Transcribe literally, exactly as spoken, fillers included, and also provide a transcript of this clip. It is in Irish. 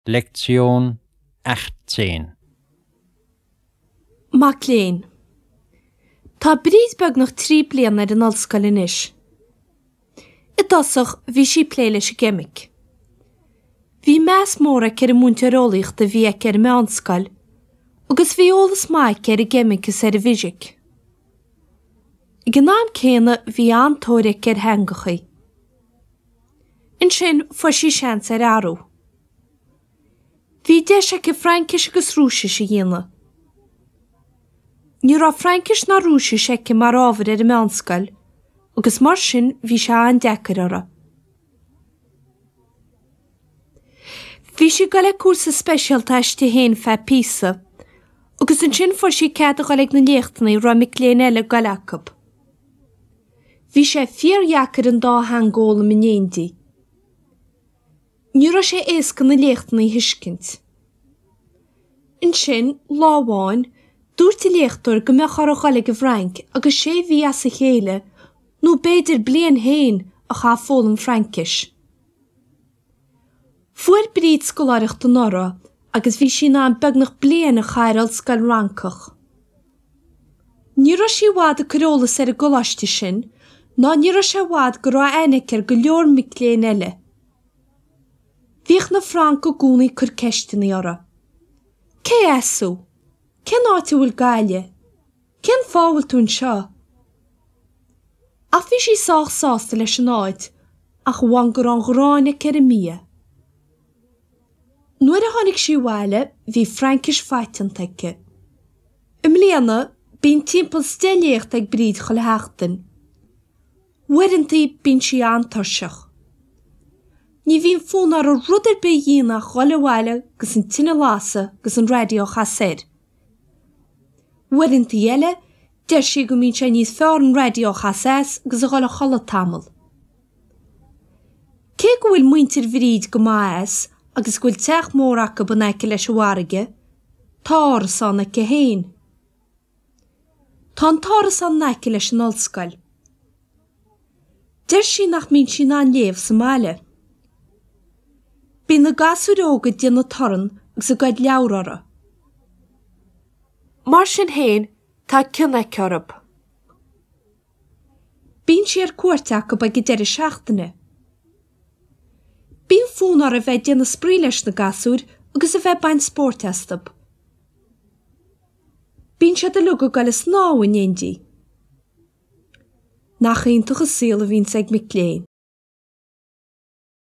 Lektion achtzehn. Mac léin. Tá bríd beag nach trí bliain ar an ollscoil anois. I dosach bhí sí plé leis a gimmick. Bhí meas móra ceir múntarólaíocht a bhí ag ceir me anscoil, agus bhí ólas maith ceir a gimmick is ar a bhisic. I gnáim céine bhí antóir ag ceir hengachaí. In sin fuair sí seans ar arú. Bhí deis ag Frankis agus Rúsis a dhéana. Ní rá Frankis na Rúsis ag mar ábhar ar a meánscoil, agus mar sin bhí se an deacair ara. Bhí si go le cuasa speisialta eiste héin fe písa, agus an sin fuair sí cead a ghaigh na léachtaí ra mic léon eile go leacab. Bhí sé fíorheacair an dá hangóla min éondí. Ní ra sé éasca na léachtaí hiiscint. In sin, láháin, dúirt i léachtar go meach ar a ghaigh a bhrainc agus sé bhí as a chéile, nó beidir blian héin a cha fólam Frankis. Fuair bríd scoláireacht an ora, agus bhí sin an beagnach blian a chairal scoil rancach. Ní ra sí bhád a carólas ar a goláiste sin, ná ní ra sé bhád go rá ainiciir go leor mic léon eile. Bhíoch na Franc go gúnaí chur ceistena ara. Cé easú? Cén áit bhfuil gaile? Cén fábhail tún seo? Ach bhí sí sách sásta leis an áit, ach bhain gur an ghráinne ceir a mia. Nuair a tháinig sí bhaile, bhí Frankis faitantaige. Im léana, bíonn timpeall stiléocht ag bríd go le heachtain. Uaireantaí bíonn sí antarseach. Ní bhíon fón ar a rudidir be dhéana go le bhaile gus an tine lása gus an radio chaséir. Uaireantaí eile, deir sí go mbíonn sé níos fearr an radio chasés gus a ghaile chola tamil. Cé go bhfuil muintir bhríd go maithas agus go bhfuil teach mór acu banaice leis a bharige, táras an aice héin. Tá an táras an naice leis an ollscoil. Deir sí nach mbíonn sin an léamh sa máile. Bhí na gasú óga déanana toran agus a gcuid leabhar ara. Mar sin héin, tá cinna cearab. Bíonn sí ar cuairteach go bag i deireadh seachtaine. Bíonn fón ar a bheith déanana sprí leis na gasúr agus a bheith bain spórtestab. Bíonn sé de luga go le snáhain éondí. Nach aontacha síl a bhíonn ag mic léin.